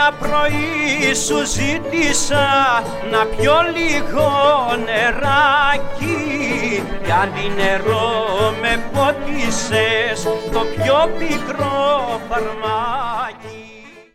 Ένα πρωί σου ζήτησα να πιω λίγο νεράκι κι αντί νερό με πότισες το πιο πικρό φαρμάκι.